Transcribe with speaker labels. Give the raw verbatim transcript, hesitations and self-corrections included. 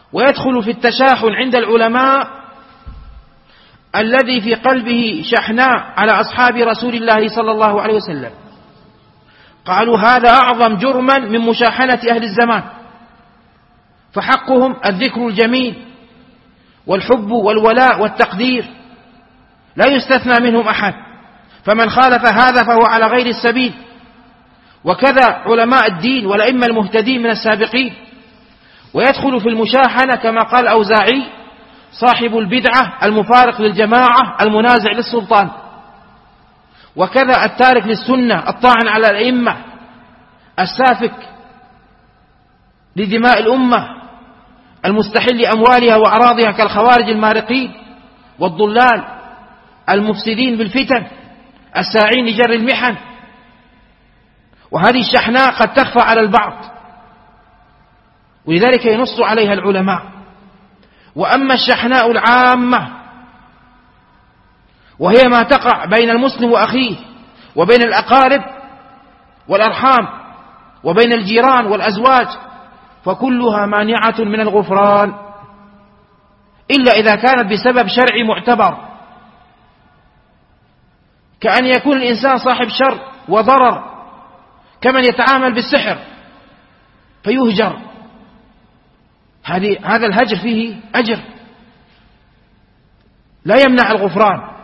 Speaker 1: ويدخل في التشاحن عند العلماء الذي في قلبه شحناء على أصحاب رسول الله صلى الله عليه وسلم. قالوا هذا أعظم جرما من مشاحنة أهل الزمان، فحقهم الذكر الجميل والحب والولاء والتقدير، لا يستثنى منهم أحد، فمن خالف هذا فهو على غير السبيل. وكذا علماء الدين والأئمة المهتدين من السابقين. ويدخل في المشاحنة كما قال الأوزاعي صاحب البدعة المفارق للجماعة المنازع للسلطان، وكذا التارك للسنة الطاعن على الأئمة السافك لدماء الأمة المستحل لأموالها وأراضيها كالخوارج المارقين والضلال المفسدين بالفتن الساعين لجر المحن. وهذه الشحناء قد تخفى على البعض، ولذلك ينص عليها العلماء. وأما الشحناء العامة وهي ما تقع بين المسلم وأخيه وبين الأقارب والأرحام وبين الجيران والأزواج، فكلها مانعة من الغفران إلا إذا كانت بسبب شرعي معتبر، كأن يكون الإنسان صاحب شر وضرر كمن يتعامل بالسحر فيهجر، هذا الهجر فيه أجر لا يمنع الغفران.